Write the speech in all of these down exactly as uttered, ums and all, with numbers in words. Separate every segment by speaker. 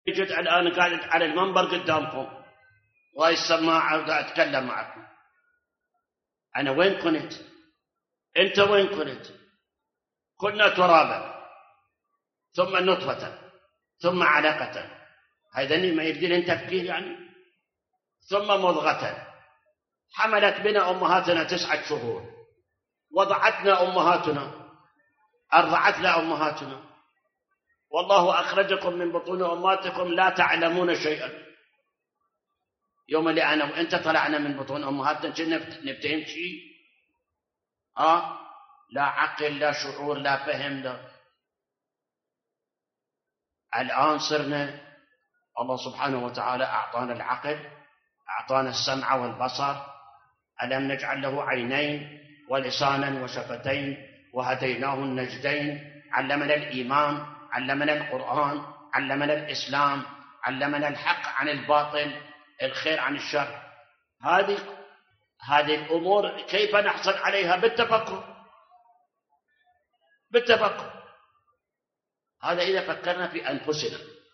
Speaker 1: جيت الآن قاعد على المنبر قدامكم وهاي السماعة وقاعد أتكلم معكم. أنا وين كنت؟ أنت وين كنت؟ كنا ترابا ثم نطفة ثم علقة، هذا ما يقدر أن تفكير يعني، ثم مضغة حملت بنا أمهاتنا تسعة شهور، وضعتنا أمهاتنا، أرضعتنا أمهاتنا، والله أخرجكم من بطون أمهاتكم لا تعلمون شيئا. يوم اللي أنا وأنت طلعنا من بطون أمهاتنا كنا نفتهم شيء؟ آه لا عقل لا شعور لا فهم لا. الآن صرنا الله سبحانه وتعالى أعطانا العقل، أعطانا السمع والبصر، ألم نجعل له عينين ولسانا وشفتين وهديناه النجدين، علمنا الإيمان، علمنا القرآن، علمنا الإسلام، علمنا الحق عن الباطل، الخير عن الشر. هذه هذه الأمور كيف نحصل عليها؟ بالتفكر، بالتفكر. هذا إذا فكرنا في أنفسنا.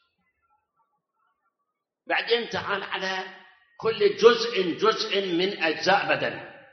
Speaker 1: بعدين تعال على كل جزء جزء من أجزاء بدننا.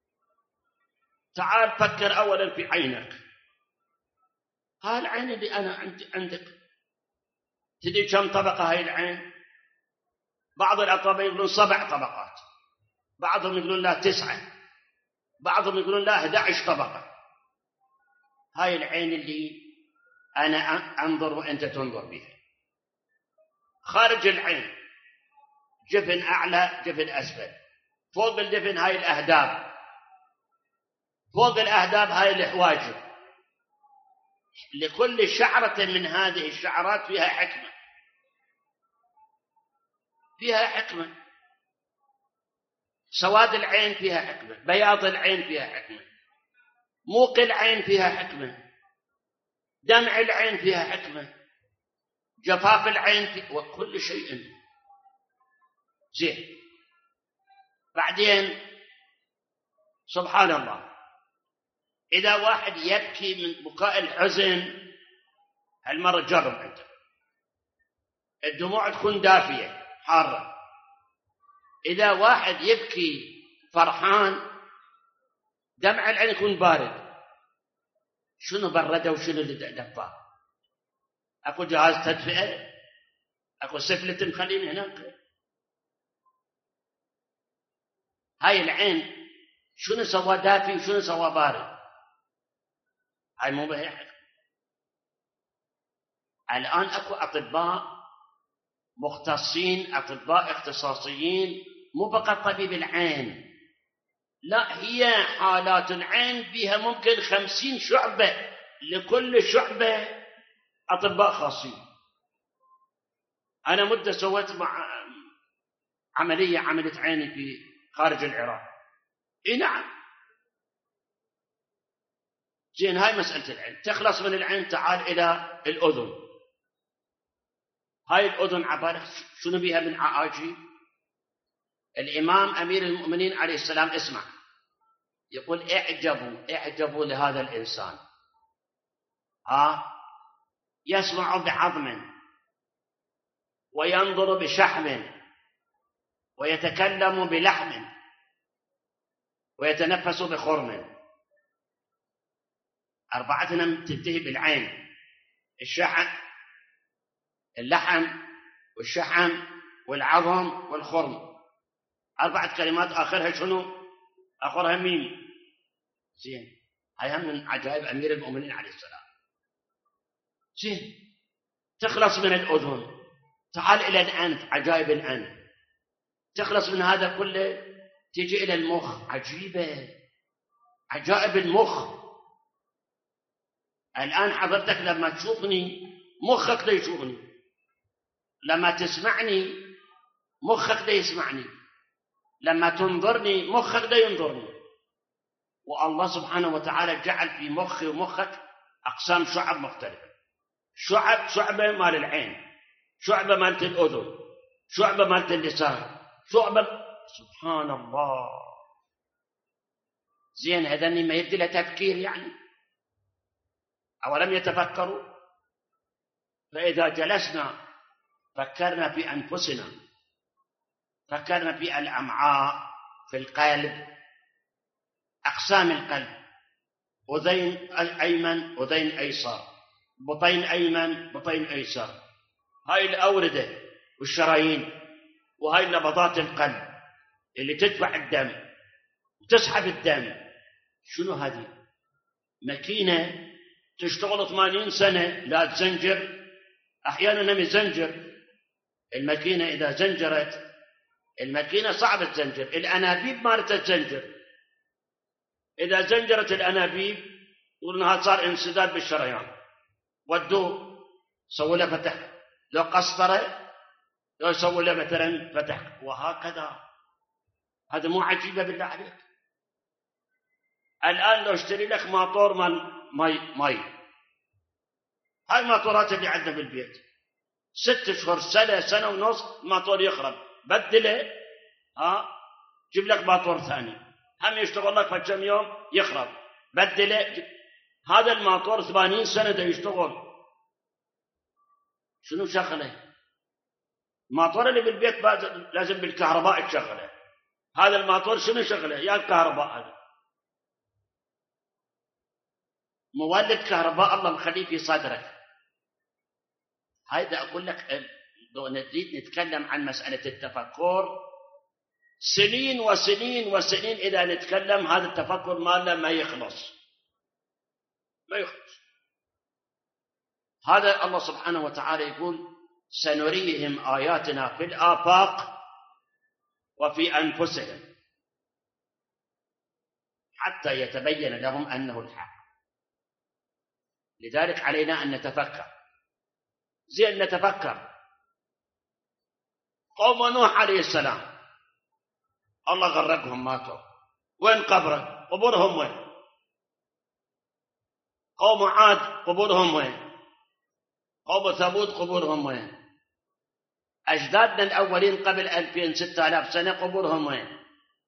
Speaker 1: تعال فكر أولا في عينك. هاي العين اللي أنا عندك، تدري كم طبقة هاي العين؟ بعض الأطباء يقولون سبع طبقات، بعضهم يقولون لا تسعة، بعضهم يقولون لا أحد عشر طبقة. هاي العين اللي أنا أنظر وأنت تنظر بها. خارج العين جفن أعلى جفن أسفل، فوق الجفن هاي الأهداب، فوق الأهداب هاي الحواجب. لكل شعرة من هذه الشعرات فيها حكمة، فيها حكمة. سواد العين فيها حكمة، بياض العين فيها حكمة، موق العين فيها حكمة، دمع العين فيها حكمة، جفاف العين في... وكل شيء زين. بعدين سبحان الله، إذا واحد يبكي من بكاء الحزن، هالمرة جرب أنت، الدموع تكون دافية حارة. إذا واحد يبكي فرحان، دمع العين يكون بارد. شنو برده وشنو اللي دفاه؟ أكو جهاز تدفئة؟ أكو سفلة مخلين هناك؟ هاي العين شنو سوى دافي وشنو سوى بارد؟ هاي مو بهي حكمة. الآن أكو أطباء مختصين، أطباء اختصاصيين، مو فقط طبيب العين، لا، هي حالات العين فيها ممكن خمسين شعبة، لكل شعبة أطباء خاصين. أنا مدة سويت مع عملية عملت عيني في خارج العراق. إيه نعم. زين، هاي مسألة العين. تخلص من العين تعال إلى الأذن. هاي الأذن عبارة شنو بيها من عاجيب؟ الإمام أمير المؤمنين عليه السلام اسمع يقول اعجبوا اعجبوا لهذا الإنسان، ها يسمع بعظم وينظر بشحم ويتكلم بلحم ويتنفس بخرم. أربعتنا تنتهي بالعين: الشحم، اللحم، والشحم، والعظم، والخرم. أربعة كلمات آخرها شنو؟ آخرها ميم. زين، هاي من عجائب أمير المؤمنين عليه السلام. زين، تخلص من الأذن تعال إلى الأنف، عجائب الأنف. تخلص من هذا كله تيجي إلى المخ، عجيبة، عجائب المخ. الآن حضرتك لما تشوفني مخك دا يشوفني، لما تسمعني مخك دا يسمعني، لما تنظرني مخك دا ينظرني. والله سبحانه وتعالى جعل في مخي ومخك أقسام شعب مختلفة. شعب شعبة مال العين، شعبة مالت الأذن، شعبة مالت اللسان، شعبة. سبحان الله. زين، هذني ما يدي له تفكير يعني؟ أولم يتفكروا؟ فإذا جلسنا فكرنا في أنفسنا، فكرنا في الأمعاء، في القلب، أقسام القلب: أذين أيمن، أذين أيسر، بطين أيمن، بطين أيسر. هاي الأوردة والشرايين، وهاي نبضات القلب اللي تدفع الدم وتسحب الدم. شنو هذه؟ ماكينة تشتغل ثمانين سنة لا تزنجر، أحيانا نمي زنجر. الماكينة إذا زنجرت، الماكينة صعب تزنجر، الأنابيب مالتها تزنجر. إذا زنجرت الأنابيب قلنا صار انسداد بالشريان، ودوه سووا له فتح، لو قسطره لو سووا له مثلا فتح، وهكذا. هذا مو عجيبة بالله عليك؟ الآن لو اشتري لك ماطور مال ماي ماي، هاي الماطورات اللي عندنا بالبيت، ست اشهر سنة سنة ونص الماطور يخرب، بدله، ها جيب لك ماطور ثاني، هم يشتغل لك فكم يوم يخرب، بدله. هذا الماطور ثمانين سنة ده يشتغل، شنو شغله؟ الماطور اللي بالبيت لازم بالكهرباء تشغله، هذا الماطور شنو شغله؟ يا الكهرباء، هذا مولد كهرباء الله مخليه في صدرك. هيدا أقول لك، لو نريد نتكلم عن مسألة التفكر سنين وسنين وسنين، إذا نتكلم هذا التفكر مالنا ما يخلص، ما يخلص. هذا الله سبحانه وتعالى يقول: سنريهم آياتنا في الآفاق وفي أنفسهم حتى يتبين لهم أنه الحق. لذلك علينا أن نتفكر. زين نتفكر. قوم نوح عليه السلام الله غرقهم، ماتوا، وين قبره؟ قبورهم وين؟ قوم عاد قبورهم وين؟ قوم ثمود قبورهم وين؟ أجدادنا الأولين قبل ألفين ستة آلاف سنة قبورهم وين؟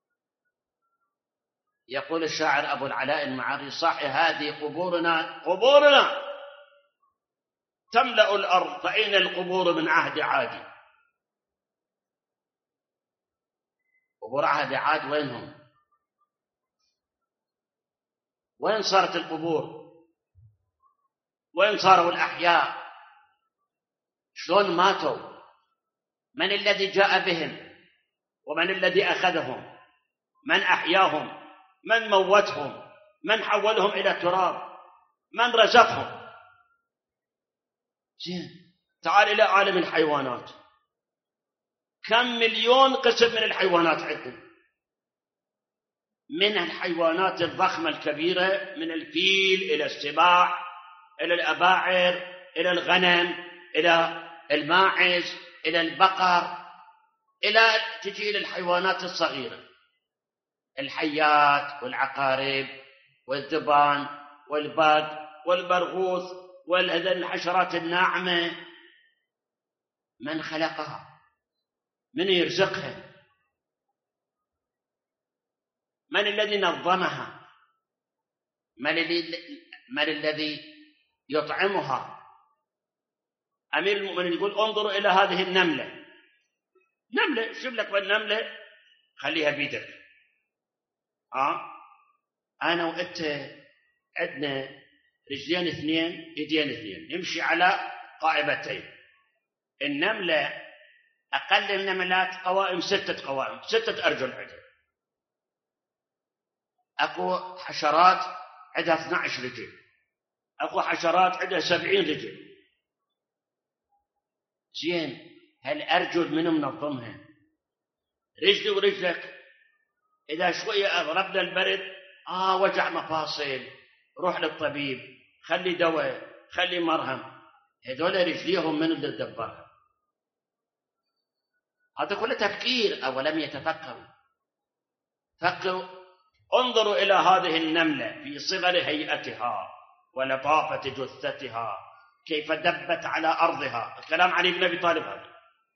Speaker 1: يقول الشاعر أبو العلاء المعري: صح هذه قبورنا قبورنا تملأ الأرض، فأين القبور من عهد عاد؟ قبور عهد عاد وينهم؟ وين صارت القبور؟ وين صاروا الأحياء؟ شلون ماتوا؟ من الذي جاء بهم؟ ومن الذي أخذهم؟ من أحياهم؟ من موتهم؟ من حولهم إلى تراب؟ من رزقهم؟ زين، تعال إلى عالم الحيوانات. كم مليون قسم من الحيوانات عندنا، من الحيوانات الضخمة الكبيرة، من الفيل إلى السباع إلى الأباعر إلى الغنم إلى الماعز إلى البقر، إلى تجي إلى الحيوانات الصغيرة، الحيات والعقارب والذبان والبق والبرغوث والهذه الحشرات الناعمة. من خلقها؟ من يرزقها؟ من الذي نظمها؟ من الذي يطعمها؟ أمير المؤمنين يقول: انظروا إلى هذه النملة. نملة، شوف لك بالنملة، خليها بيدك. آه؟ أنا وأنت عندنا رجلين اثنين، ايدين اثنين، يمشي على قائمتين. النملة أقل النملات قوائم ستة قوائم، ستة أرجل عندها. أكو حشرات عندها اثنتي عشرة رجل، أكو حشرات عندها سبعين رجل. زين، هالأرجل من منظمها؟ رجلي ورجلك. إذا شوية أغربنا البرد، آه وجع مفاصل، روح للطبيب، خلي دواء، خلي مرهم. هذول رجليهم من اللي تدبرها؟ هذا كله تفكير. أولم يتفكروا؟ فكروا. انظروا إلى هذه النملة في صغر هيئتها ولطافة جثتها، كيف دبت على أرضها. الكلام عن ابن أبي طالب هذا.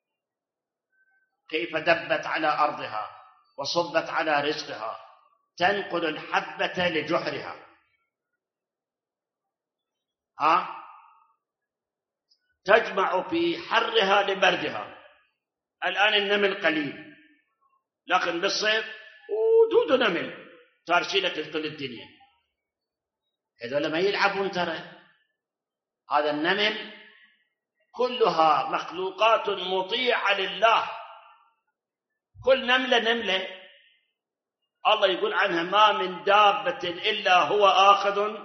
Speaker 1: كيف دبت على أرضها وصبت على رزقها، تنقل الحبة لجحرها. ها؟ تجمع في حرها لبردها. الآن النمل قليل، لكن بالصيف ودود نمل تارسينك في كل الدنيا. هذول ما يلعبون ترى. هذا النمل كلها مخلوقات مطيعة لله. كل نملة نملة الله يقول عنها ما من دابة إلا هو آخذ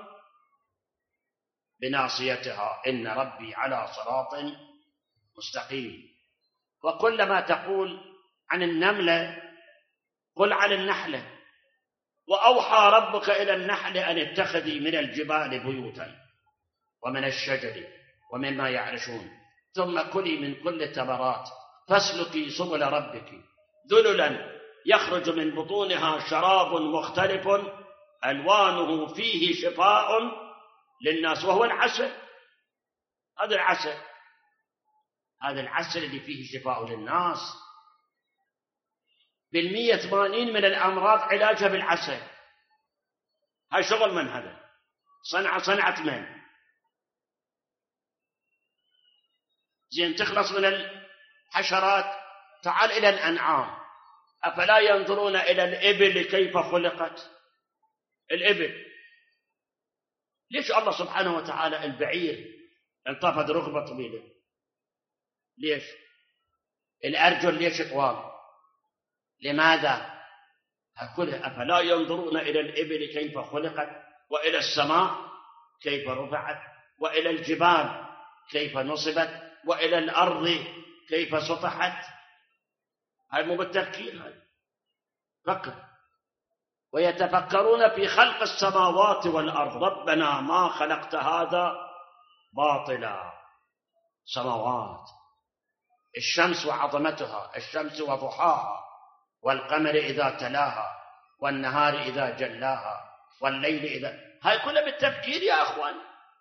Speaker 1: بناصيتها إن ربي على صراط مستقيم. وكلما تقول عن النملة قل عن النحلة. وأوحى ربك إلى النحل أن اتخذي من الجبال بيوتا ومن الشجر ومما يعرشون ثم كلي من كل الثمرات فاسلكي سبل ربك ذللا يخرج من بطونها شراب مختلف ألوانه فيه شفاء للناس وهو العسل. هذا العسل هذا العسل اللي فيه شفاء للناس. بالمية ثمانين من الأمراض علاجها بالعسل. هاي شغل من هذا؟ صنعة صنعة من؟ زين تخلص من الحشرات تعال إلى الأنعام. أفلا ينظرون إلى الإبل كيف خلقت؟ الإبل ليش الله سبحانه وتعالى البعير انطفت ركبة طويلة؟ ليش؟ الأرجل ليش طوال؟ لماذا؟ أفلا ينظرون إلى الإبل كيف خلقت وإلى السماء كيف رفعت وإلى الجبال كيف نصبت وإلى الأرض كيف سطحت؟ هاي مو بالتفكير. هاي فكر. ويتفكرون في خلق السماوات والأرض ربنا ما خلقت هذا باطلا. سماوات، الشمس وعظمتها، الشمس وضحاها، والقمر إذا تلاها، والنهار إذا جلاها، والليل إذا، هاي كلها بالتفكير يا أخوان.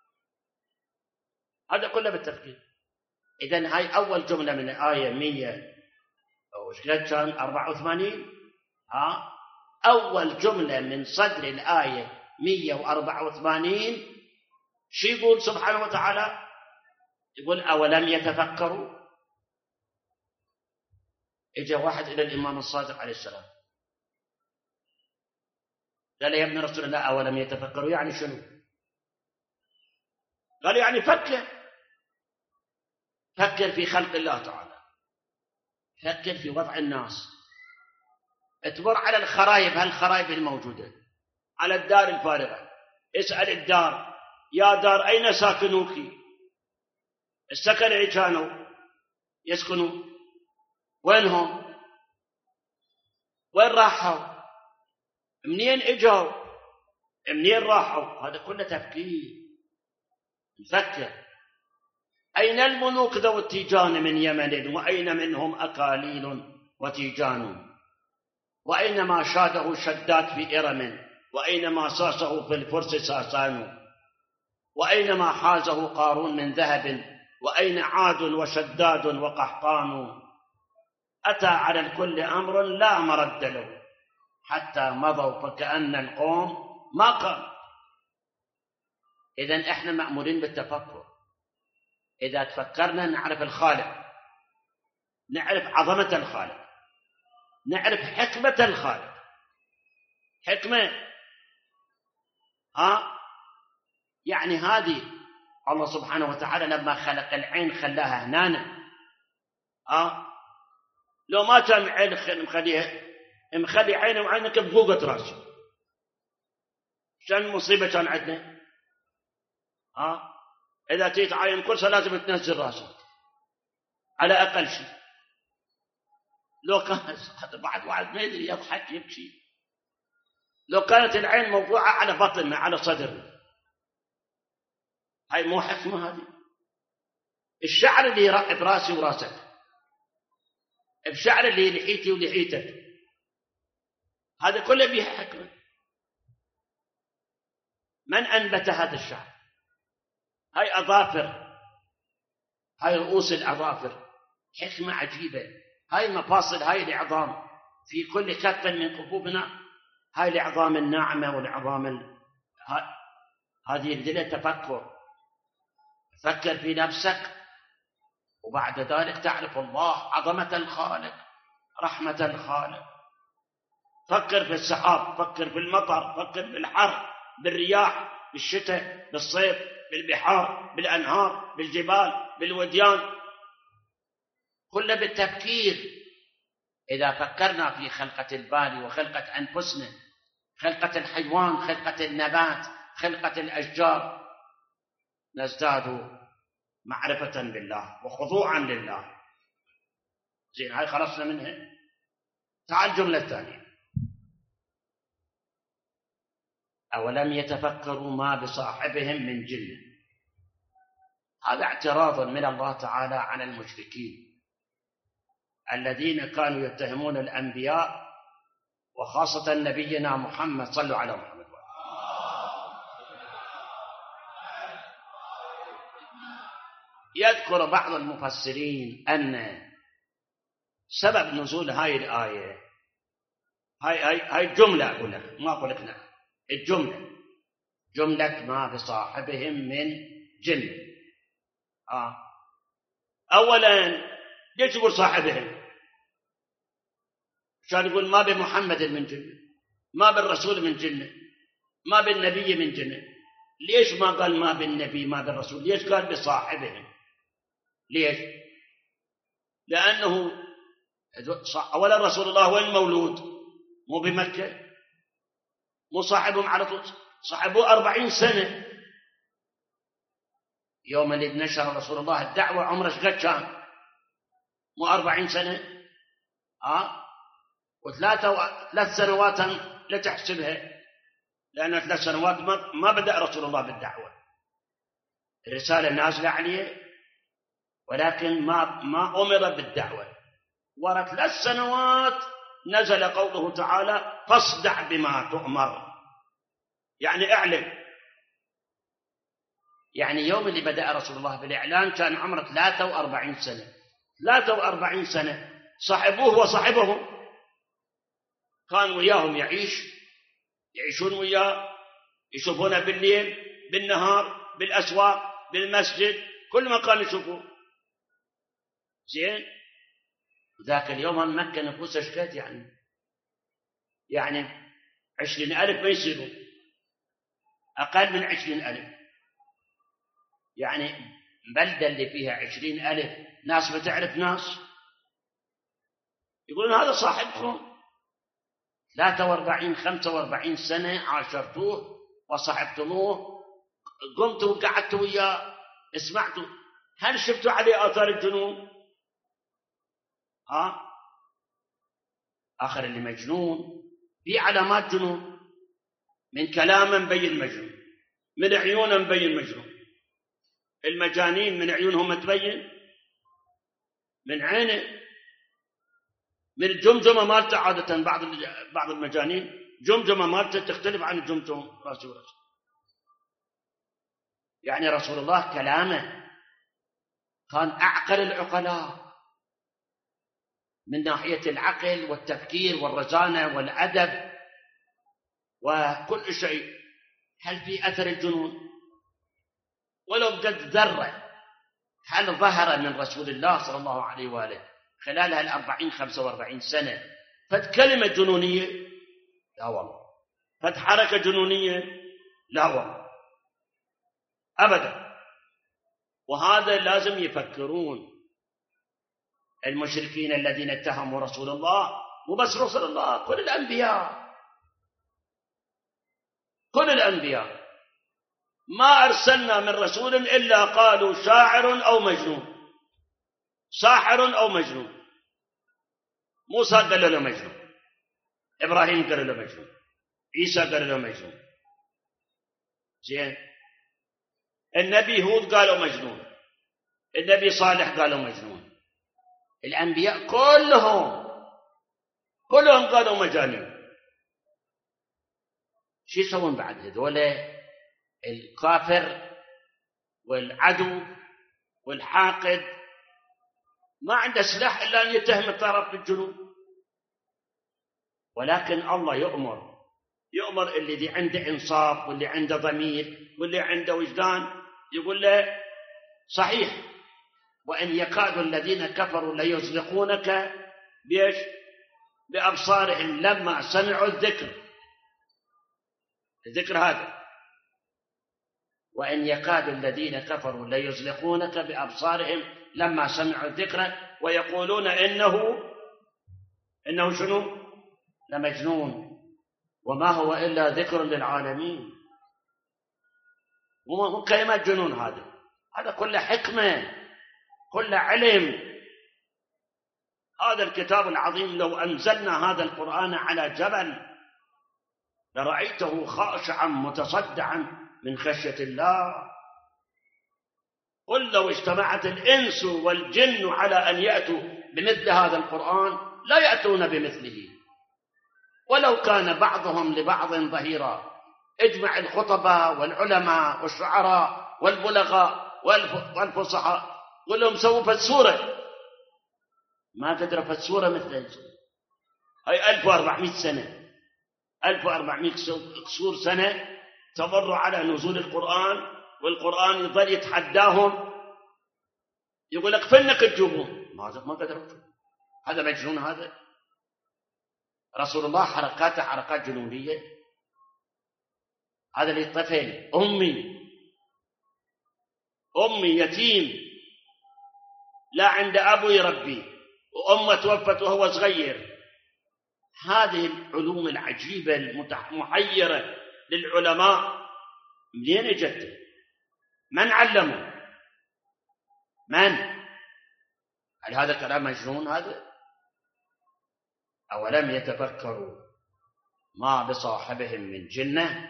Speaker 1: هذا كله بالتفكير. إذن هاي أول جملة من الآية مية وش كان أربعة وثمانين. ها أول جملة من صدر الآية مية وأربعة وثمانين شو يقول سبحانه وتعالى؟ يقول أولم يتفكروا. إجا واحد إلى الإمام الصادق عليه السلام قال يا ابن رسول الله أولم يتفكروا يعني شنو؟ قال يعني فكر فكر في خلق الله تعالى، فكر في وضع الناس، اتبر على الخرايب هالخرايب الموجودة، على الدار الفارغة، اسأل الدار يا دار أين ساكنوك؟ السكن اللي كانوا يسكنوا وينهم؟ وين راحوا؟ منين اجوا؟ منين راحوا؟ هذا كله تفكير. نفكر. أين الملوك ذو التيجان من يمن وأين منهم أكاليل وتيجان وأين ما شاده شداد في إرم وأين ما ساسه في الفرس ساسان وأين ما حازه قارون من ذهب وأين عاد وشداد وقحطان أتى على الكل أمر لا مرد له حتى مضوا فكأن القوم ما قام. إذن إحنا مأمورين بالتفكر. إذا تفكرنا نعرف الخالق، نعرف عظمة الخالق، نعرف حكمة الخالق. حكمة ها يعني هذه الله سبحانه وتعالى لما خلق العين خلاها هنانا. ها لو ما كان عين مخليها مخلي عينه وعينك بفوقة راسه شان مصيبة كان عندنا. ها إذا تيجي تعاين كرسي لازم تنزل راسك على أقل شيء. لو كان بعد واحد ما يدري يضحك يبكي. لو كانت العين موضوعة على بطننا على صدرنا، هاي مو حكمة هذه. الشعر اللي يرقب راسي وراسك، الشعر اللي لحيتي ولحيتك، هذا كله بيه حكمة. من أنبت هذا الشعر؟ هاي أظافر، هاي رؤوس الأظافر، حكمة عجيبة. هاي المفاصل، هاي العظام في كل كف من كفوفنا، هاي العظام الناعمة والعظام ال... ها... هذه الدلة تفكر. فكر في نفسك وبعد ذلك تعرف الله عظمة الخالق، رحمة الخالق. فكر في السحاب، فكر في المطر، فكر بالحر، بالرياح، بالشتاء، بالصيف، بالبحار، بالأنهار، بالجبال، بالوديان، كله بالتفكير. إذا فكرنا في خلقة الباري وخلقة أنفسنا، خلقة الحيوان، خلقة النبات، خلقة الأشجار، نزداد معرفة بالله وخضوعا لله. زين، هاي خلصنا منها. تعال الجملة الثانية: أولم يتفكروا ما بصاحبهم من جنة. هذا اعتراض من الله تعالى على المشركين الذين كانوا يتهمون الأنبياء وخاصة نبينا محمد. صلوا على محمد. يذكر بعض المفسرين أن سبب نزول هاي الآية، هاي هاي هاي الجملة، أقول لك ما أقول لك نعم، الجملة جملة ما بصاحبهم من جن. آه. أولا ليش يقول صاحبهم؟ عشان يقول ما بمحمد من جنة، ما بالرسول من جنة، ما بالنبي من جنة. ليش ما قال ما بالنبي ما بالرسول؟ ليش قال بصاحبهم؟ ليش؟ لأنه أولا رسول الله وين مولود؟ مو بمكة، مو صاحبهم على طول، صاحبوه أربعين سنة. يوم اللي نشر رسول الله الدعوة عمره قد كان؟ مو أربعين سنة؟ آه؟ وثلاثة و... ثلاث سنوات لا تحسبها، لأن ثلاث سنوات ما... ما بدأ رسول الله بالدعوة، الرسالة نازلة عليه ولكن ما ما أمر بالدعوة. ورا ثلاث سنوات نزل قوله تعالى: فاصدع بما تؤمر، يعني اعلم. يعني يوم اللي بدأ رسول الله بالإعلان كان عمره ثلاثة وأربعين سنة. ثلاثة وأربعين سنة صاحبوه وصاحبهم، كان وياهم يعيش، يعيشون وياه، يشوفونه بالليل بالنهار بالأسواق بالمسجد، كل ما كانوا يشوفوه. زين، ذاك اليوم مكة نفوسها شكت يعني يعني عشرين ألف ما يصيروا، أقل من عشرين ألف. يعني بلدة اللي فيها عشرين ألف ناس بتعرف ناس، يقولون هذا صاحبكم ثلاثة وأربعين خمسة وأربعين سنة عاشرتوه وصاحبتموه، قمتوا وقعدتوا وياه، اسمعتوا، هل شفتوا عليه آثار الجنون؟ ها؟ آخر اللي مجنون في علامات جنون، من كلامه مبين مجنون، من عيونه مبين مجنون. المجانين من عيونهم تبين، من عينه، من الجمجمة مالته. عادة بعض بعض المجانين جمجمة مالته تختلف عن الجمجمة راسه وراسه. يعني رسول الله كلامه كان أعقل العقلاء من ناحية العقل والتفكير والرزانة والأدب وكل شيء. هل في أثر الجنون؟ ولو بقد ذرة هل ظهر من رسول الله صلى الله عليه وآله خلال هالأربعين خمسة وأربعين سنة فد كلمة جنونية؟ لا والله. فد حركة جنونية؟ لا والله أبدا. وهذا لازم يفكرون المشركين الذين اتهموا رسول الله، مو بس رسول الله، كل الأنبياء، كل الأنبياء ما أرسلنا من رسول إلا قالوا شاعر أو مجنون، ساحر أو مجنون. موسى قال له مجنون، إبراهيم قال له مجنون، عيسى قال له مجنون. زين، النبي هود قالوا مجنون، النبي صالح قالوا مجنون، الأنبياء كلهم كلهم قالوا مجانين. شو يسوون بعد هذول الكافر والعدو والحاقد؟ ما عنده سلاح إلا أن يتهم الطرف بالجنون. ولكن الله يؤمر يؤمر اللي عنده إنصاف واللي عنده ضمير واللي عنده وجدان، يقول له صحيح وإن يكاد الذين كفروا ليزلقونك بإيش؟ بأبصارهم لما سمعوا الذكر. الذكر هذا. وإن يكاد الذين كفروا ليزلقونك بأبصارهم لما سمعوا الذكر ويقولون إنه إنه شنو؟ لمجنون وما هو إلا ذكر للعالمين. ومو كلمة جنون، هذا هذا كله حكمة، كله علم. هذا الكتاب العظيم لو أنزلنا هذا القرآن على جبل لرأيته خاشعا متصدعا من خشية الله. قل لو اجتمعت الإنس والجن على أن يأتوا بمثل هذا القرآن لا يأتون بمثله ولو كان بعضهم لبعض ظهيرا. اجمع الخطباء والعلماء والشعراء والبلغاء والفصحاء قل لهم سووا فسورة، ما تدرى فسورة مثل هاي ألف وأربعمائة سنة، ألف وأربعمائة كسور سنة تمر على نزول القرآن، والقرآن يظل يتحداهم يقول لك فنك تجوبون، ما ما قدروا. هذا مجنون. هذا رسول الله حركاته حركات جنونية. هذا اللي طفل أمي أمي يتيم لا عند أبو يربيه وأمه توفت وهو صغير. هذه العلوم العجيبة المحيرة للعلماء منين اجت؟ من علمه؟ من؟ هل هذا كلام مجنون؟ هذا أولم يتفكروا ما بصاحبهم من جنة.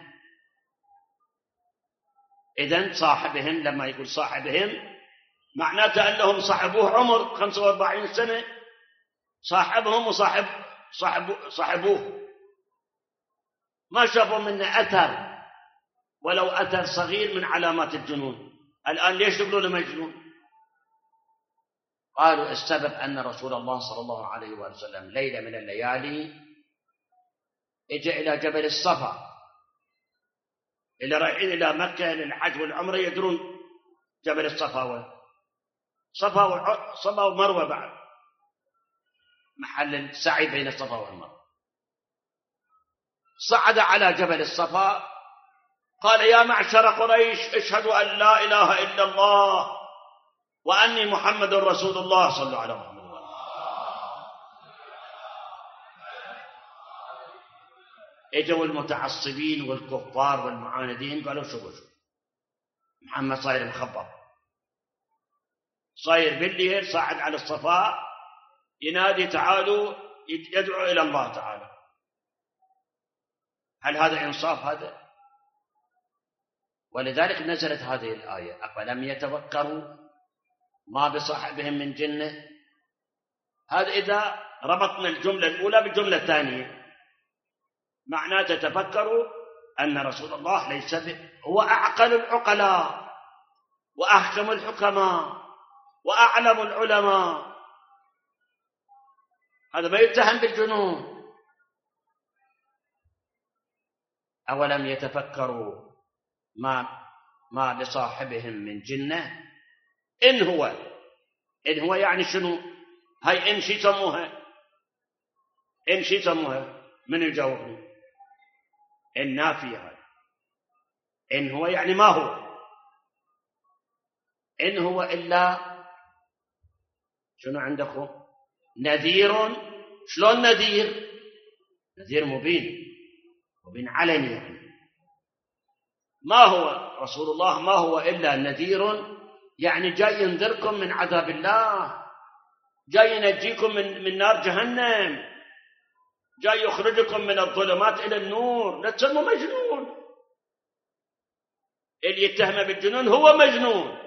Speaker 1: إذن صاحبهم لما يقول صاحبهم معناته أنهم صاحبوه عمر خمسة وأربعين سنة، صاحبهم وصاحب صاحب صاحبوه ما شافوا منه أثر ولو أثر صغير من علامات الجنون. الآن ليش يقولون مجنون؟ قالوا السبب أن رسول الله صلى الله عليه وسلم ليلة من الليالي اجى إلى جبل الصفا. اللي رايحين إلى مكة للحج والعمرة يدرون جبل الصفا، صفا وصفا ومروة بعد محل السعي بين الصفا والمروة. صعد على جبل الصفا قال يا معشر قريش اشهدوا أن لا إله إلا الله وأني محمد رسول الله صلى على محمد. اجوا المتعصبين والكفار والمعاندين قالوا شوفوا شوفوا محمد صاير مخبط، صاير بالليل صاعد على الصفا ينادي تعالوا يدعو إلى الله تعالى. هل هذا إنصاف؟ هذا. ولذلك نزلت هذه الآية أفلم يتفكروا ما بصاحبهم من جنة. هذا إذا ربطنا الجملة الأولى بالجملة الثانية معناه تتفكروا أن رسول الله ليس هو أعقل العقلاء وأحكم الحكماء وأعلم العلماء. هذا ما يتهم بالجنون. أولم يتفكروا ما ما بصاحبهم من جنة. إن هو إن هو يعني شنو؟ هاي إن شي سموها إن شي سموها من يجاوبني؟ إن نافية. إن هو يعني ما هو. إن هو إلا شنو عندكم؟ نذير. شلون نذير؟ نذير مبين مبين علني يعني. ما هو رسول الله ما هو إلا نذير يعني جاي ينذركم من عذاب الله، جاي ينجيكم من من نار جهنم، جاي يخرجكم من الظلمات إلى النور. لا تسموا مجنون. اللي يتهم بالجنون هو مجنون.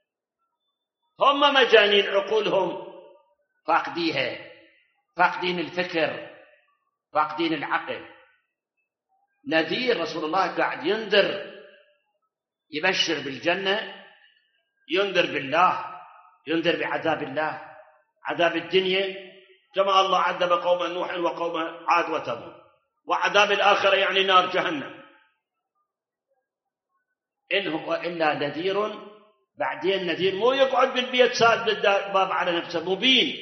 Speaker 1: هم مجانين عقولهم فاقديها، فاقدين الفكر، فاقدين العقل. نذير رسول الله قاعد ينذر، يبشر بالجنة، ينذر بالله، ينذر بعذاب الله، عذاب الدنيا كما الله عذب قوم نوح وقوم عاد وثمود، وعذاب الآخرة يعني نار جهنم. إن هو إلا نذير بعدين نذير مو يقعد بالبيت ساد الباب على نفسه، مبين.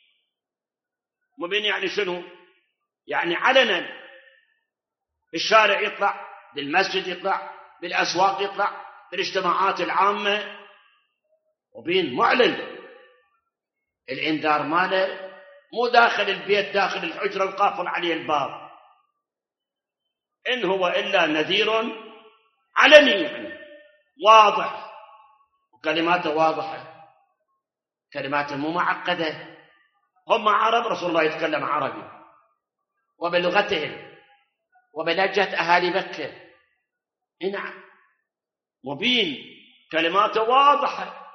Speaker 1: مبين يعني شنو؟ يعني علنا بالشارع يطلع، بالمسجد يطلع، بالأسواق يطلع، بالاجتماعات العامة، مبين معلن. الإنذار ماله مو داخل البيت داخل الحجرة وقافل عليه الباب، إن هو إلا نذير علني، يعني واضح، وكلماته واضحة، كلماته مو معقدة. هم عرب، رسول الله يتكلم عربي وبلغتهم وبلهجة أهالي مكة. نعم مبين، كلماته واضحة.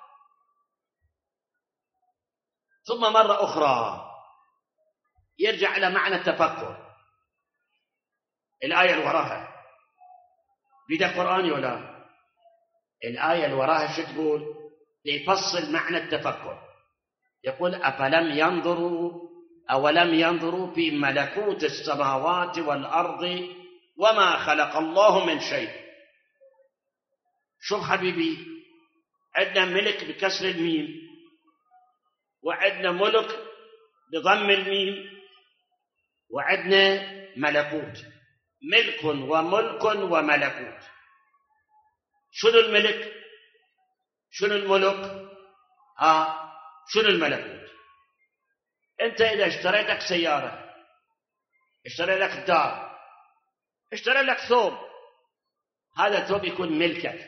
Speaker 1: ثم مرة أخرى يرجع إلى معنى التفكر. الآية اللي وراها بيدك قرآني ولا؟ الآية اللي وراها شو تقول؟ ليفصل معنى التفكر. يقول أفلم ينظروا أولم ينظروا في ملكوت السماوات والأرض وما خلق الله من شيء. شوف حبيبي، عندنا ملك بكسر الميم، وعندنا ملك بضم الميم، وعندنا ملكوت. ملك وملك وملكوت. شنو الملك؟ شنو الملك؟ ها شنو الملكوت؟ انت اذا اشتريتك سيارة، اشتري لك دار، اشتري لك ثوب، هذا الثوب يكون ملكك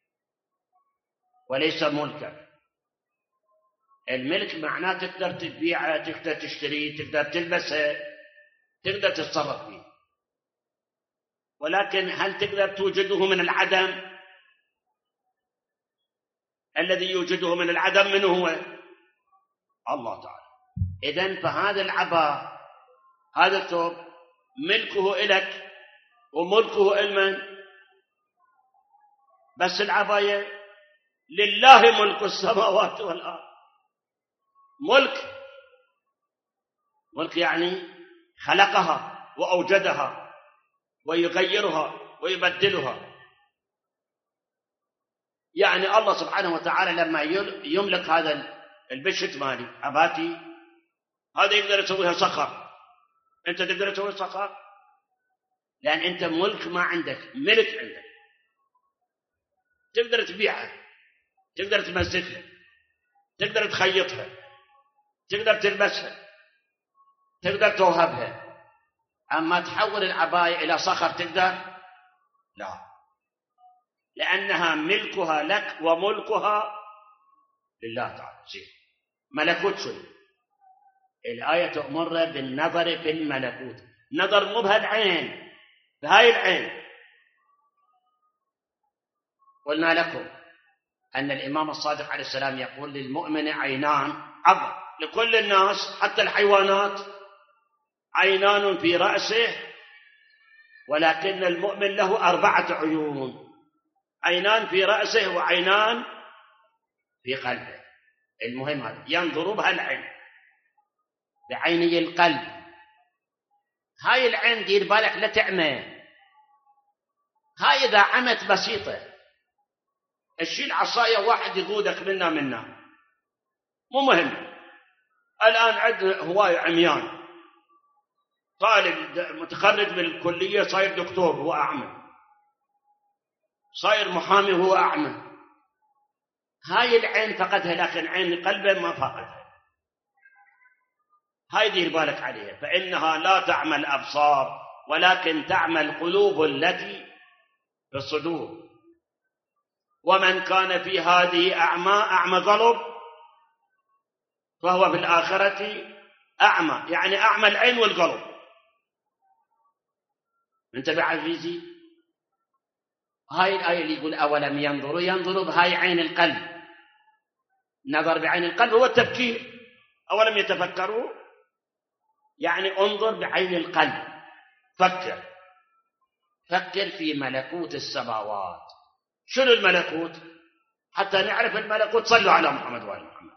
Speaker 1: وليس ملكك. الملك معناه تقدر تبيعه، تقدر تشتريه، تقدر تلبسه، تقدر تتصرف فيه. ولكن هل تقدر توجده من العدم؟ الذي يوجده من العدم من هو؟ الله تعالى. إذن فهذا العباء، هذا الثوب ملكه إلك وملكه إلمن؟ بس العباية لله ملك السماوات والأرض. ملك، ملك يعني خلقها وأوجدها ويغيرها ويبدلها. يعني الله سبحانه وتعالى لما يملك هذا البشت مالي عباتي، هذا يقدر يسويها صخر. أنت تقدر تسوي صخر؟ لأن أنت ملك ما عندك، ملك عندك. تقدر تبيعها، تقدر تمسكها، تقدر تخيطها، تقدر تلبسها، تقدر توهبها. أما تحول العباية إلى صخر تقدر؟ لا، لأنها ملكها لك وملكها لله تعالى. زين، ملكوت شنو؟ الآية تأمرنا بالنظر في الملكوت. نظر مو بهالعين، بهاي العين. قلنا لكم أن الإمام الصادق عليه السلام يقول للمؤمن عينان عبر لكل الناس حتى الحيوانات، عينان في رأسه، ولكن المؤمن له أربعة عيون. عينان في رأسه وعينان في قلبه. المهم هذا ينظر بها العين، بعيني القلب. هاي العين دير بالك لا تعمى. هاي إذا عمت بسيطة، الشيل عصاية واحد يقودك منا منا، مو مهم. الآن عندنا هواية عميان، طالب متخرج من الكلية صاير دكتور هو أعمى، صاير محامي هو أعمى. هاي العين فقدها، لكن عين قلبه ما فقدها. هاي دير بالك عليها، فإنها لا تعمى الأبصار ولكن تعمى القلوب التي في الصدور. ومن كان في هذه أعمى أعمى قلب فهو في الآخرة أعمى، يعني أعمى العين والقلب. انتبه عزيزي، هاي الآية اللي يقول أولم ينظروا، ينظروا بهاي عين القلب. نظر بعين القلب هو التفكير. أولم يتفكروا يعني انظر بعين القلب، فكر، فكر في ملكوت السماوات. شنو الملكوت؟ حتى نعرف الملكوت صلوا على محمد وآل محمد.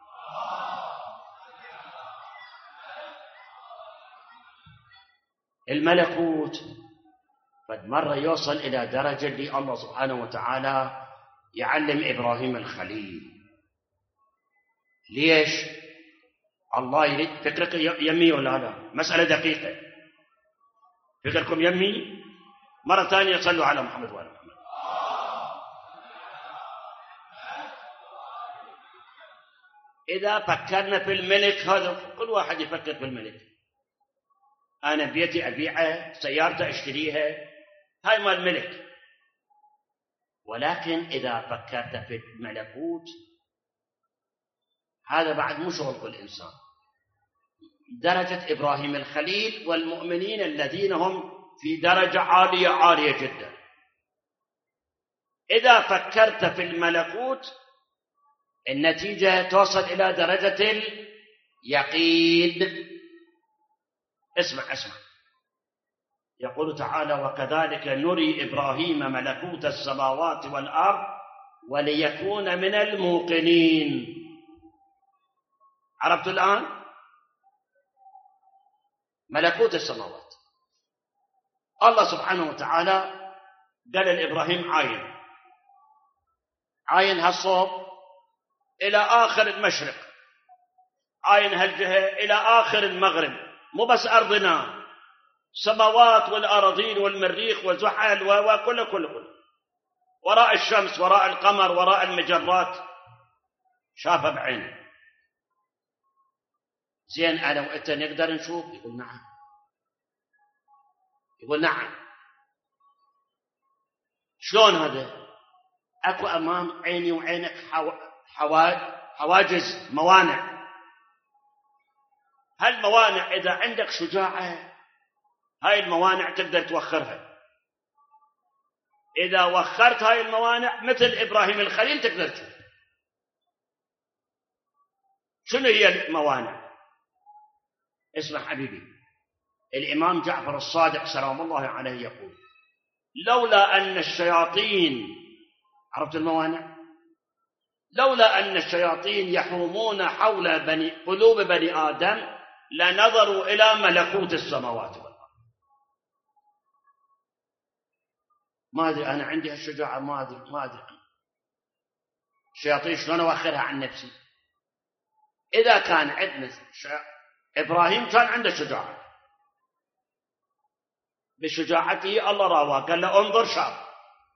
Speaker 1: الملكوت قد مرة يوصل إلى درجة اللي الله سبحانه وتعالى يعلم إبراهيم الخليل. ليش؟ الله يريد. فكرك يمي ولا لا؟ مسألة دقيقة. فكركم يمي؟ مرة ثانية صلوا على محمد وعلى محمد. إذا فكرنا في الملك، هذا كل واحد يفكر في الملك. أنا بيتي أبيعه، سيارتي أشتريها، هاي مال الملك. ولكن إذا فكرت في الملكوت، هذا بعد مو شغل كل إنسان. درجة إبراهيم الخليل والمؤمنين الذين هم في درجة عالية عالية جدا. إذا فكرت في الملكوت، النتيجة توصل إلى درجة اليقين. اسمع اسمع، يقول تعالى: وكذلك نري إبراهيم ملكوت السماوات والأرض وليكون من الموقنين. عرفت الآن؟ ملكوت السماوات، الله سبحانه وتعالى قال لإبراهيم: عاين عاين هالصوب إلى آخر المشرق، عاين هالجهة إلى آخر المغرب. مو بس أرضنا، سماوات والأراضين والمريخ وزحل وكل كل كل وراء الشمس، وراء القمر، وراء المجرات، شافها بعينه. زين، أنا وأنت نقدر نشوف؟ يقول نعم. يقول نعم. شلون هذا؟ أكو أمام عيني وعينك حواجز، موانع. هالموانع إذا عندك شجاعة، هاي الموانع تقدر توخرها. إذا وخرت هاي الموانع مثل إبراهيم الخليل تقدر تشوف. شنو هي الموانع؟ اسمع حبيبي، الإمام جعفر الصادق سلام الله عليه يقول: لولا أن الشياطين، عرفت الموانع؟ لولا أن الشياطين يحومون حول بني قلوب بني آدم لنظروا إلى ملكوت السماوات والأرض. ما أدري، أنا عندي هالشجاعة، ما أدري ما أدري الشياطين شلون أوخرها عن نفسي. إذا كان عندنا إبراهيم كان عنده شجاعة، بشجاعته الله راواه، قال له: انظر شاف.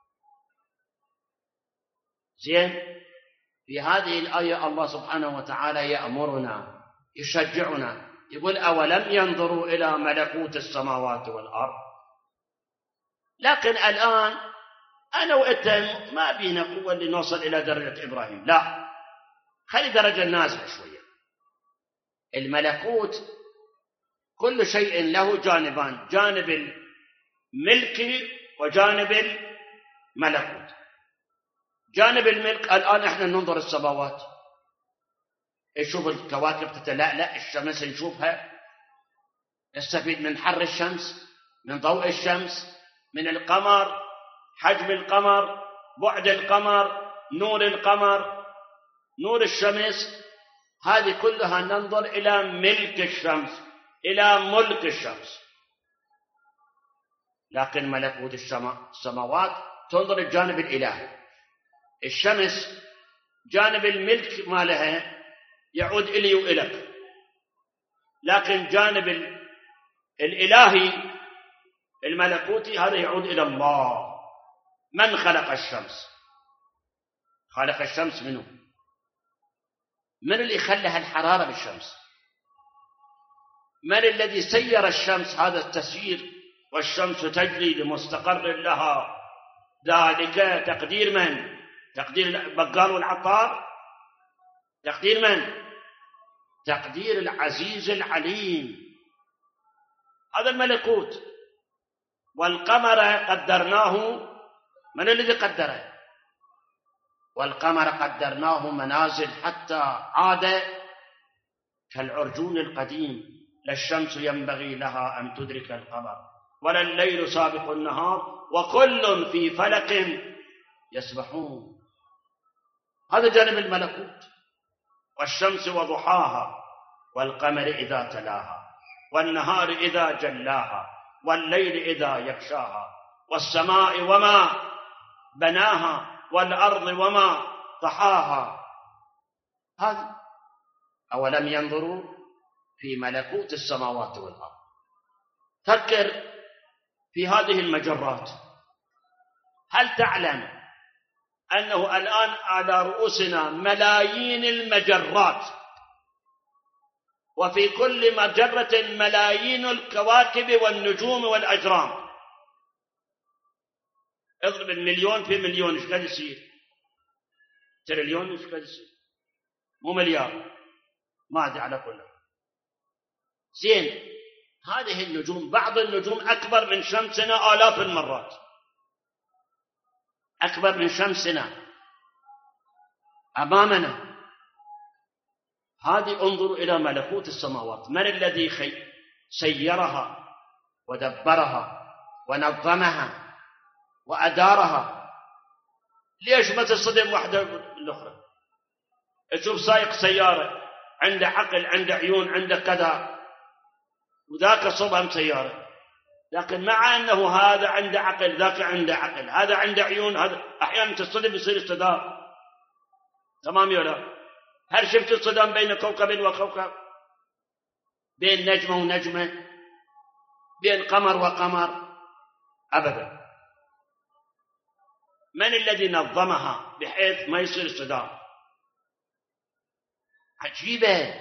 Speaker 1: زين، في هذه الآية الله سبحانه وتعالى يأمرنا، يشجعنا، يقول: أولم ينظروا إلى ملكوت السماوات والأرض. لكن الآن أنا وأنت ما بينا قوة لنوصل إلى درجة إبراهيم، لا، خلي درجة نازلة شوية. الملكوت كل شيء له جانبان، جانب الملك وجانب الملكوت. جانب الملك، الآن احنا ننظر السماوات، نشوف الكواكب تتلألأ، الشمس نشوفها، نستفيد من حر الشمس، من ضوء الشمس، من القمر، حجم القمر، بعد القمر، نور القمر، نور الشمس. هذه كلها ننظر إلى ملك الشمس، إلى ملك الشمس. لكن ملكوت السماوات تنظر الجانب الإلهي. الشمس جانب الملك مالها يعود إلي وإلك، لكن جانب الإلهي الملكوتي هذا يعود إلى الله. من خلق الشمس؟ خلق الشمس منه؟ من اللي خلها الحرارة بالشمس؟ من الذي سير الشمس هذا التسيير والشمس تجري لمستقر لها؟ ذلك تقدير من؟ تقدير البقال والعطار؟ تقدير من؟ تقدير العزيز العليم. هذا الملكوت. والقمر قدرناه، من الذي قدره؟ والقمر قدرناه منازل حتى عاد كالعرجون القديم. لا الشمس ينبغي لها أن تدرك القمر ولا الليل سابق النهار وكل في فلك يسبحون. هذا جانب الملكوت. والشمس وضحاها والقمر إذا تلاها والنهار إذا جلاها والليل إذا يغشاها والسماء وما بناها والأرض وما طحاها. هذا أولم ينظروا في ملكوت السماوات والأرض. فكر في هذه المجرات. هل تعلم أنه الآن على رؤوسنا ملايين المجرات، وفي كل مجرة ملايين الكواكب والنجوم والأجرام؟ اضرب المليون في مليون ايش قد يصير؟ تريليون ايش قد يصير؟ مو مليار، ما أدري على كله. زين، هذه النجوم، بعض النجوم أكبر من شمسنا آلاف المرات، أكبر من شمسنا أمامنا. هذه انظروا إلى ملكوت السماوات. من الذي خي سيرها ودبرها ونظمها وأدارها؟ ليش ما تصطدم واحدة بالأخرى؟ تشوف سائق سيارة عنده عقل، عنده عيون، عنده كذا، وذاك صبهم سيارة، لكن مع أنه هذا عنده عقل، ذاك عنده عقل، هذا عنده عيون، هذا أحيانا تصطدم يصير اصطدام. تمام يا لا؟ هل شفت الصدام بين كوكب وكوكب، بين نجمة ونجمة، بين قمر وقمر؟ أبدا. من الذي نظمها بحيث ما يصير صدام؟ عجيبة.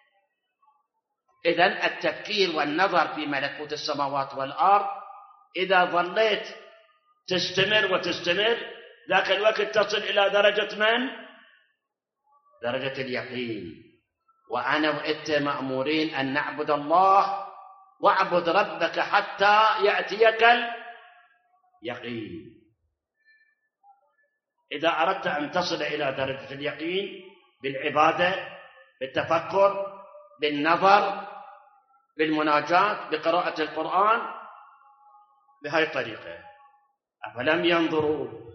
Speaker 1: إذن التفكير والنظر في ملكوت السماوات والأرض، إذا ظليت تستمر وتستمر، ذاك الوقت تصل إلى درجة من؟ درجة اليقين. وأنا وإنت مأمورين أن نعبد الله، واعبد ربك حتى يأتيك اليقين. إذا أردت أن تصل إلى درجة اليقين بالعبادة، بالتفكر، بالنظر، بالمناجاة، بقراءة القرآن، بهذه الطريقة. أفلم ينظروا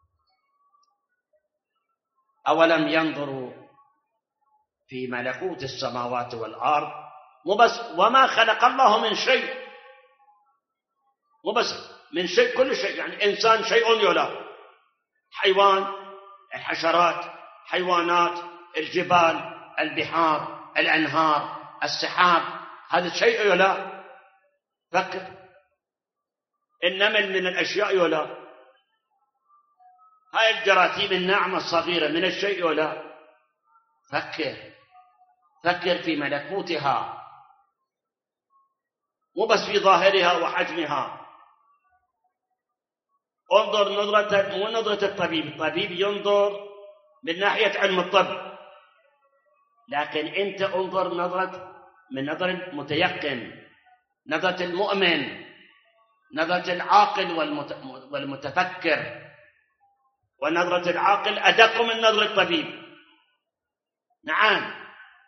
Speaker 1: أولم ينظروا في ملكوت السماوات والأرض، مو بس وما خلق الله من شيء، مو بس من شيء، كل شيء، يعني إنسان شيء يلا، حيوان، الحشرات، حيوانات، الجبال، البحار، الأنهار، السحاب، هذا شيء يلا. فكر، النمل من الأشياء يلا، هاي الجراثيم الناعمة الصغيرة من الشيء ولا؟ فكر، فكر في ملكوتها، مو بس في ظاهرها وحجمها. انظر نظرة، مو نظرة الطبيب، الطبيب ينظر من ناحية علم الطب، لكن أنت انظر نظرة من نظر المتيقن، نظرة المؤمن، نظرة العاقل والمتفكر. ونظرة العاقل أدق من نظرة الطبيب. نعم.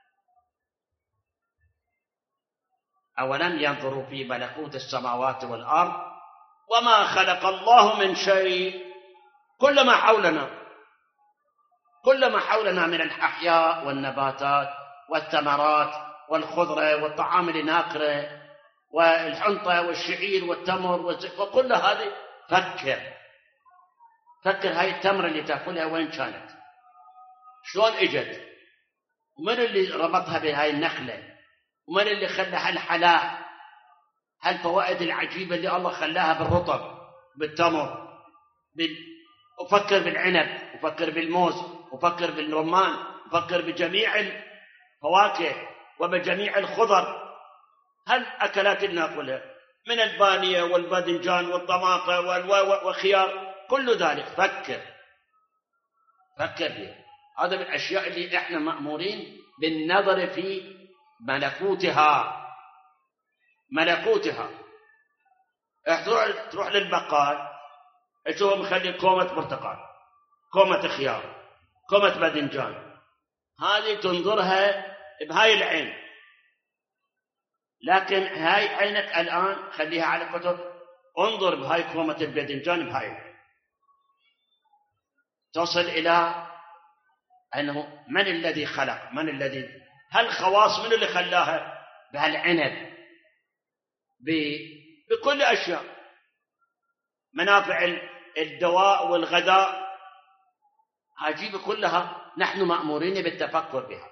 Speaker 1: أولم ينظروا في ملكوت السماوات والأرض وما خلق الله من شيء. كل ما حولنا، كل ما حولنا من الأحياء والنباتات والثمرات والخضرة والطعام اللي ناكله والحنطة والشعير والتمر وكل هذه. فكر، فكر، هاي التمرة اللي تأكلها وين كانت؟ شلون اجت؟ ومن اللي ربطها بهاي النخلة؟ ومن اللي خلاها الحلاء؟ هالفوائد العجيبة اللي الله خلاها بالرطب، بالتمر، بال... وفكر بالعنب، وفكر بالموز، وفكر بالرمان، وفكر بجميع الفواكه وبجميع الخضر. هالأكلات اللي ناكلها من البانية والباذنجان والطماطة والخيار، كل ذلك. فكر، فكر به. هذا من الأشياء اللي احنا مأمورين بالنظر في ملكوتها، ملكوتها. تروح تروح للبقال تشوفه مخلي كومة برتقال، كومة خيار، كومة باذنجان، هذه تنظرها بهاي العين، لكن هاي عينك الآن خليها على كتب، انظر بهاي كومة الباذنجان بهاي العين، تصل إلى أنه من الذي خلق، من الذي، هالخواص من اللي خلاها بهالعنب، بكل أشياء، منافع الدواء والغذاء عجيبة كلها نحن مأمورين بالتفكر بها.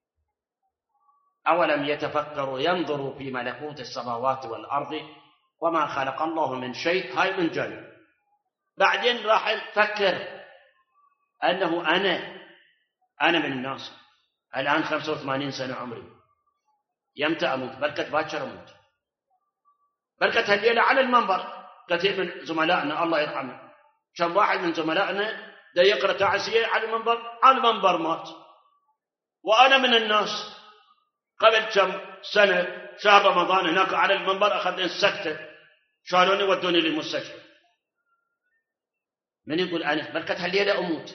Speaker 1: أولم يتفكروا ينظروا في ملكوت السماوات والأرض وما خلق الله من شيء، هاي من جانب. بعدين راح نفكر أنه أنا أنا من الناس الآن خمسة وثمانين سنة عمري، يمتى أموت؟ بركة باكر أموت، بركة هالليلة على المنبر كثير من زملائنا الله يرحمه، كم واحد من زملائنا دا يقرأ تعزية على المنبر، على المنبر مات. وأنا من الناس قبل كم سنة شهر رمضان هناك على المنبر أخذت السكتة، شالوني ودوني للمستشفى. من يقول أنا بركة هالليلة أموت؟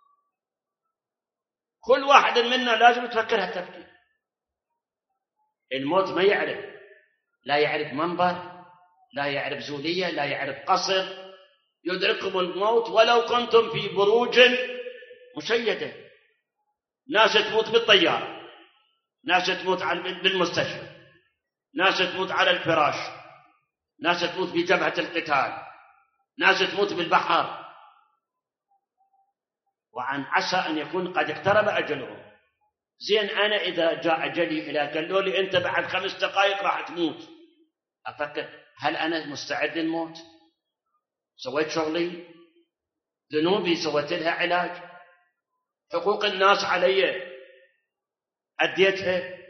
Speaker 1: كل واحد منا لازم تفكر هالتفكير. الموت ما يعرف، لا يعرف منبر، لا يعرف زولية، لا يعرف قصر، يدرككم الموت ولو كنتم في بروج مشيدة. ناس تموت بالطيارة، ناس تموت بالمستشفى، ناس تموت على الفراش، ناس تموت في جبهة القتال، ناس تموت بالبحر. وعن عسى أن يكون قد اقترب أجلهم. زين أنا إذا جاء أجلي إلى قالوا لي أنت بعد خمس دقائق راح تموت، أفكر هل أنا مستعد للموت؟ سويت شغلي؟ ذنوبي سويت لها علاج؟ حقوق الناس علي أديتها؟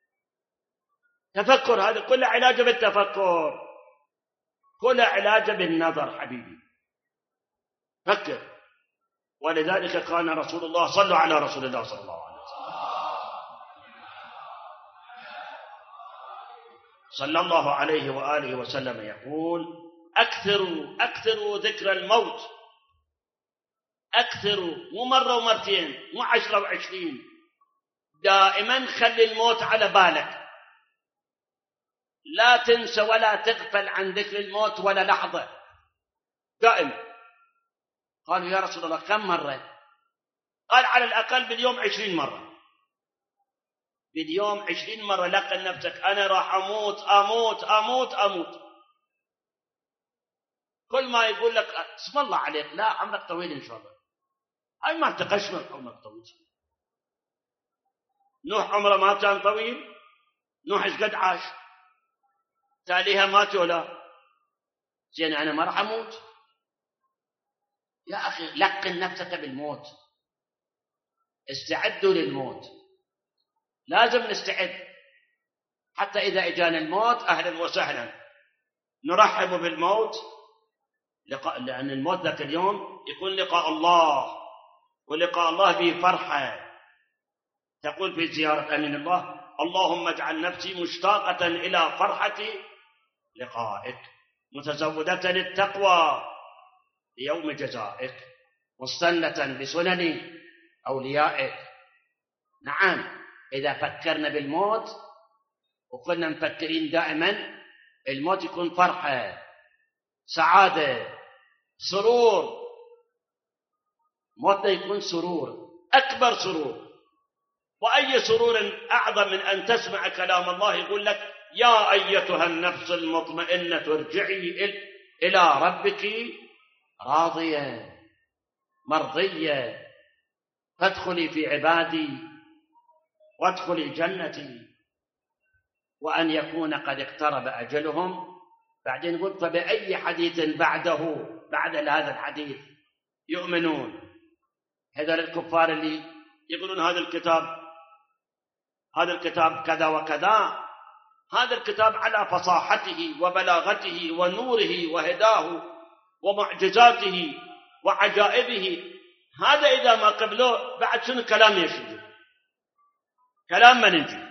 Speaker 1: تفكر، هذا كله علاج بالتفكر، كله علاج بالنظر حبيبي. فكر. ولذلك كان رسول الله، صلوا على رسول الله صلى الله عليه وسلم، صلى الله عليه وآله وسلم يقول أكثروا أكثروا ذكر الموت، أكثروا، مو مرة ومرتين، مو عشرة وعشرين، دائما خلي الموت على بالك، لا تنسى ولا تغفل عن ذكر الموت ولا لحظة، دائما. قالوا يا رسول الله كم مرة؟ قال على الأقل باليوم عشرين مرة، باليوم عشرين مرة لقن نفسك أنا راح أموت أموت أموت أموت. كل ما يقول لك اسم الله عليك، لا عمرك طويل إن شاء الله، أي ما تقشمر عمرك طويل. نوح عمره ما كان طويل، نوح إيش قد عاش، تاليها مات ولا زين أنا ما راح أموت. يا أخي لقن نفسك بالموت، استعدوا للموت، لازم نستعد حتى إذا إجانا الموت أهلا وسهلا نرحب بالموت، لأن الموت ذاك اليوم يكون لقاء الله، ولقاء الله به فرحة. تقول في زيارة أمين الله اللهم اجعل نفسي مشتاقة إلى فرحة لقائك، متزودة للتقوى ليوم جزائك، مستنة بسنن أوليائك. نعم، إذا فكرنا بالموت وكنا مفكرين دائما الموت يكون فرحة، سعادة، سرور. موتنا يكون سرور، أكبر سرور. وأي سرور أعظم من أن تسمع كلام الله يقول لك يا أيتها النفس المطمئنة ارجعي إلى ربك راضية مرضية فادخلي في عبادي وادخلي جنتي. وأن يكون قد اقترب أجلهم. بعدين يقول فبأي حديث بعده، بعد هذا الحديث يؤمنون. هذول الكفار اللي يقولون هذا الكتاب هذا الكتاب كذا وكذا، هذا الكتاب على فصاحته وبلاغته ونوره وهداه ومعجزاته وعجائبه، هذا إذا ما قبلوه بعد شنو كلام يشد، كلام ما ننجي.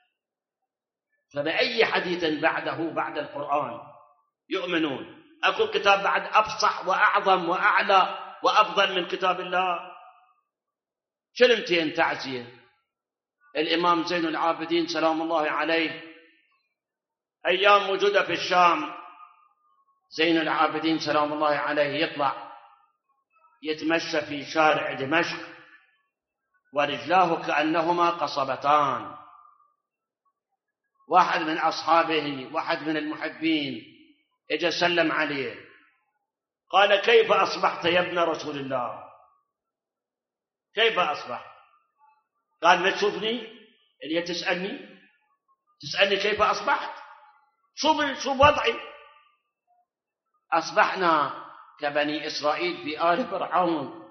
Speaker 1: فبأي حديث بعده، بعد القرآن يؤمنون. أكو كتاب بعد أفصح وأعظم وأعلى وأفضل من كتاب الله؟ كلمتين تعزية. الإمام زين العابدين سلام الله عليه أيام موجودة في الشام، زين العابدين سلام الله عليه يطلع يتمشى في شارع دمشق ورجلاه كأنهما قصبتان. واحد من أصحابه، واحد من المحبين، اجى سلم عليه قال كيف أصبحت يا ابن رسول الله؟ كيف أصبحت؟ قال ما تشوفني اللي تسألني تسألني كيف أصبحت؟ شوف شوف وضعي. أصبحنا كبني إسرائيل في آل فرعون